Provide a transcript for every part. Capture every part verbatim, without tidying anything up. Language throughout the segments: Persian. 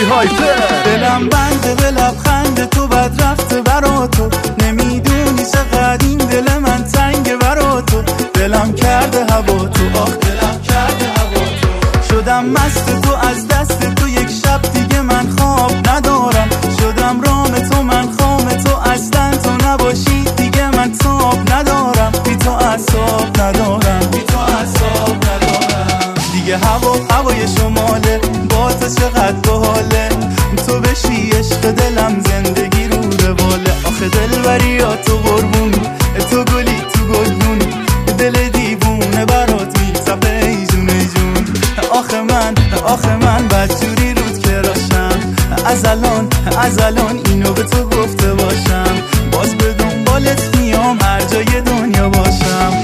هایپر. دلم بنده به لبخند تو بد رفته برا تو، نمیدونی چقدر این دل من تنگه برا تو. دلم کرده هوا تو، آخ دلم کرده هوا تو. شدم مست تو از دست تو، یک شب دیگه من خواب ندارم. شدم رام تو من خام تو، اصلا تو نباشی دیگه من تاب ندارم. بی تو اعصاب ندارم، بی تو اعصاب ندارم دیگه. هوا هوای شماله، با تو چقدر باحاله. تو بشی عشق دلم، زندگی رو رواله. آخه دلبری ها تو قربون، تو گلی تو گلدون. دل دیوونه برات میتپه ای جون ای جون. آخه من آخه من بدجوری رود کراشم. از الان از الان اینو به تو گفته باشم. باز به دنبالت میام هر جای دنیا باشم.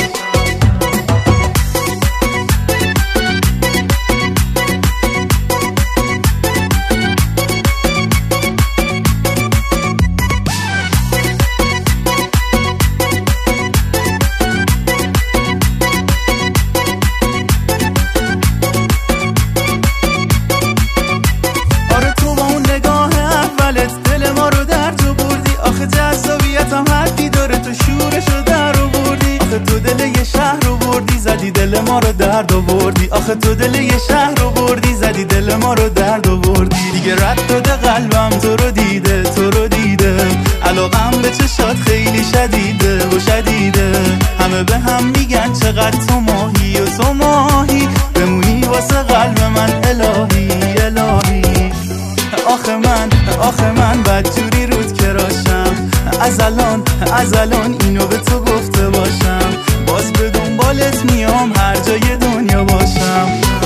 جذابیتم حدی داره، تو شورشو در آوردی. آخه تو دل یه شهر رو بردی، زدی دل ما رو درد آوردی. آخه تو دل یه شهر رو بردی، زدی دل ما رو درد آوردی. دیگه رد داده قلبم تو رو دیده، تو رو دیده. علاقم به چشات خیلی شدیده و شدیده. همه به هم میگن چقدر تو ماهی و تو ماهی، بمونی واسه قلب من الهی الهی. آخه من آخه من بدجوری رود کراشم. از الان از الان اینو به تو گفته باشم. باز به دنبالت میام هر جای دنیا باشم.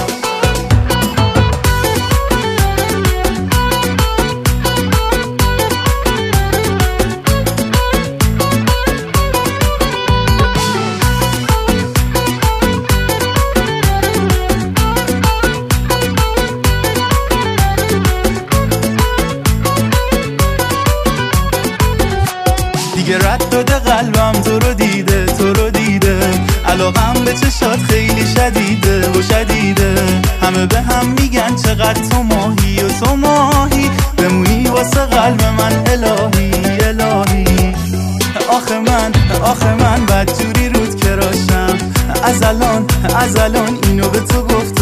دیگه رد داده قلبم تو رو دیده، تو رو دیده. علاقم به چشات خیلی شدیده و شدیده. همه به هم میگن چقدر تو ماهی و تو ماهی، بمونی واسه قلب من الهی الهی. آخه من آخه من بدجوری رود کراشم. از الان از الان اینو به تو گفت